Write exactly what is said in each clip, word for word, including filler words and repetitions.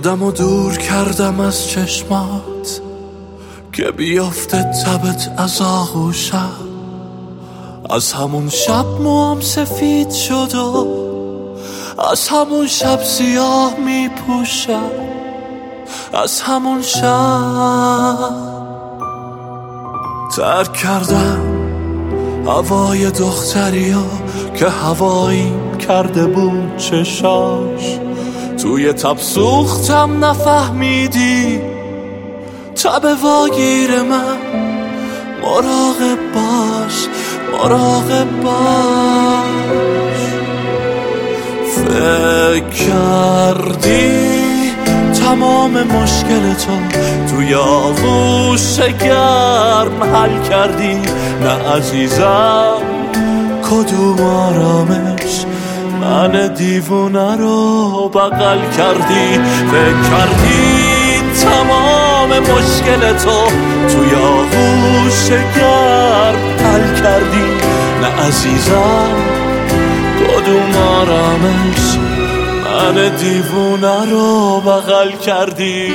خودم رو دور کردم از چشمات که بیافته تبت از آغوشم. از همون شب موام سفید شد و از همون شب سیاه می پوشم. از همون شب ترک کردم هوای دختریو که هواییم کرده بود چشاش. توی تب سوختم نفهمیدی تب واگیر من. مراقب باش مراقب باش. فکر کردی تمام مشکل تو توی آغوش گرم حل کردی؟ نه عزیزم کدوم آرامش من دیوونه رو بغل کردی. فکر کردی تمام مشکل تو توی آغوش گرم حل کردی؟ نه عزیزم کدوم آرامش من دیوونه رو بغل کردی؟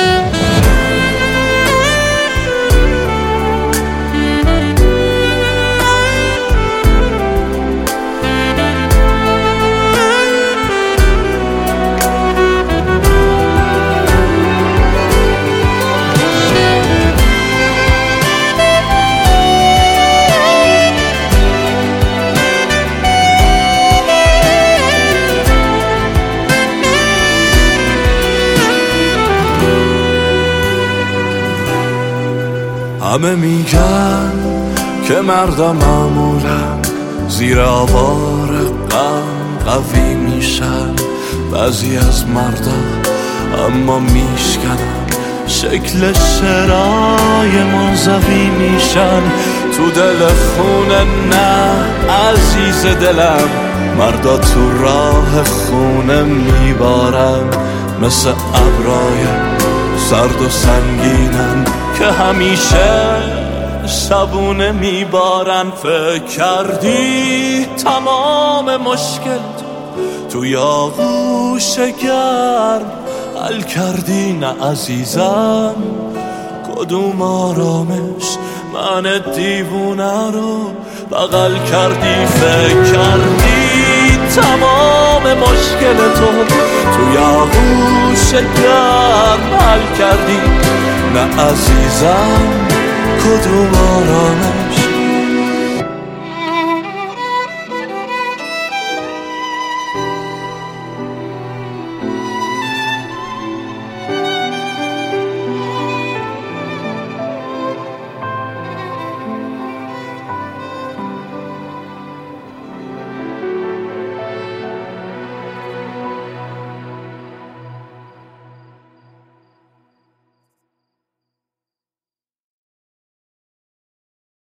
همه میگن که مردم معمولا زیر آوار غم قوی میشن. بعضی از مردا اما میشکنن شکل شرای منزوی میشن. تو دل خونه نه عزیز دلم، مردا تو راه خونه میبارن. مثل ابرای سرد و سنگینن که همیشه شبونه میبارن. فکر کردی تمام مشکل توی آغوش گرم حل کردی؟ نه عزیزم کدوم آرامش من دیوونه رو بغل کردی؟ فکر کردی تمام مشکل تو توی آغوش گرم حل کردی؟ نه عزیزم کدوم آرامش